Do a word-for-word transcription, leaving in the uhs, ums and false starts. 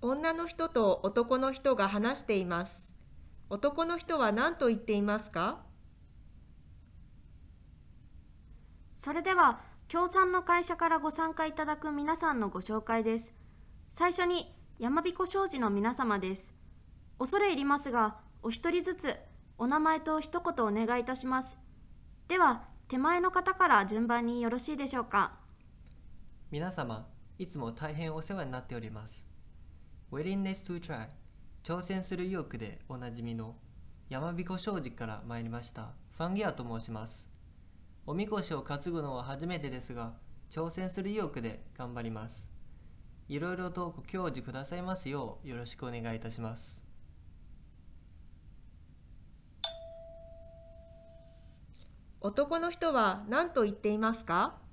女の人と男の人が話しています。男の人は何と言っていますか？ それでは、協賛の会社からご参加いただく皆さんのご紹介です。最初に、山彦商事の皆様です。恐れ入りますが、お一人ずつお名前と一言お願いいたします。では、手前の方から順番によろしいでしょうか。 皆様、いつも大変お世話になっております。Willingness to try、挑戦する意欲でおなじみの山彦商事から参りましたファンギアと申します。おみこしを担ぐのは初めてですが、挑戦する意欲で頑張ります。いろいろとご教示くださいますようよろしくお願いいたします。 男の人は何と言っていますか？